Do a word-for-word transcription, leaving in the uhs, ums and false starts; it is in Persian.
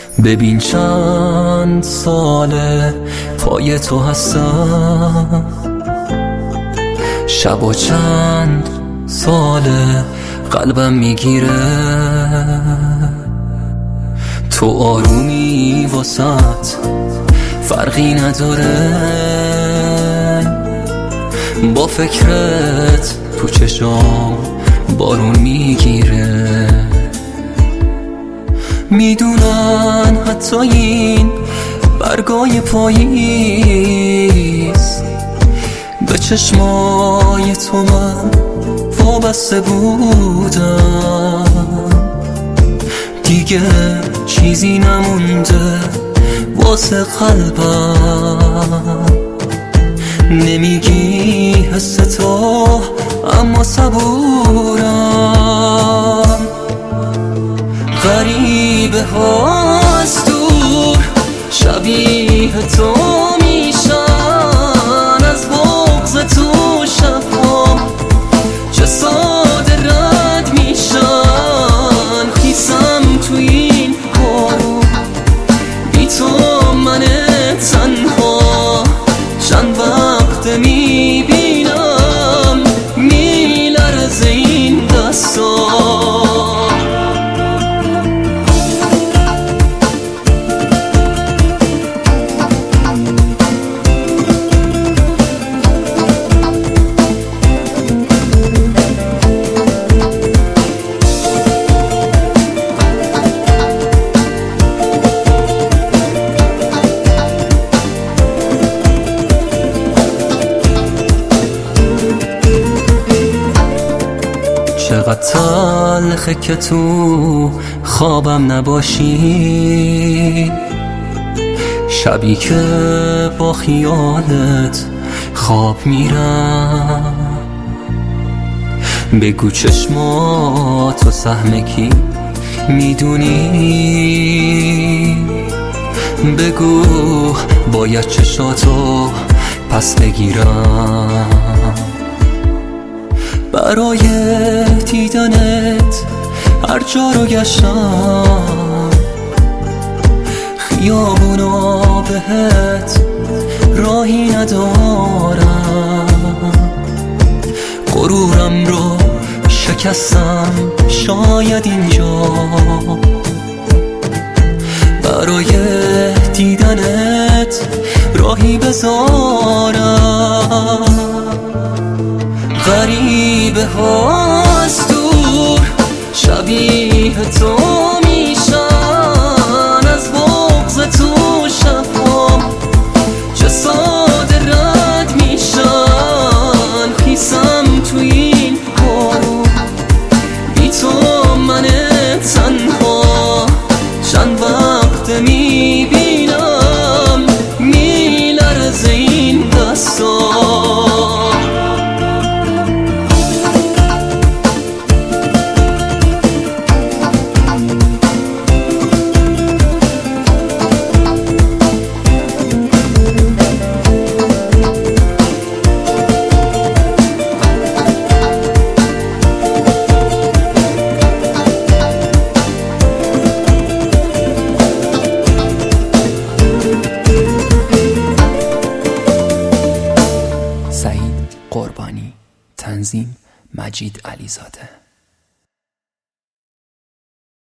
ببین چند ساله پای تو هستم، شبا چند ساله قلبم میگیره، تو آرومی واسط فرقی نداره، با فکرت تو چشام بارون میگیره. میدونن حتی این برگای پاییز به چشمای تو من وابسته بودم، دیگه چیزی نمونده واسه قلبم. نمیگی حس تو اما صبورم، غریبه هاست دور شبیه تو میشن، از بغض تو شبها چه ساده رد میشن. خیسم تو این کارو بی تو من تنها، چند وقت میبینم میلرزه این دستا. چقدر تلخه که تو خوابم نباشی، شبی که با خیالت خواب میرم. بگو چشماتو سهم کی میدونی، بگو باید چشاتو پس بگیرم. برای دیدنت هر جا رو گشتم، خیابونا بهت راهی ندارم. غرورم رو شکستم شاید اینجا، برای دیدنت راهی بذارم. غریبه هاست دور شبیه تو میشن، از بغض تو شبها چه ساده رد میشن. خیسم تو این کارو بی تو من تنها، چند وقت میبینم میلرزه این دستا. سعید قربانی، تنظیم مجید علیزاده.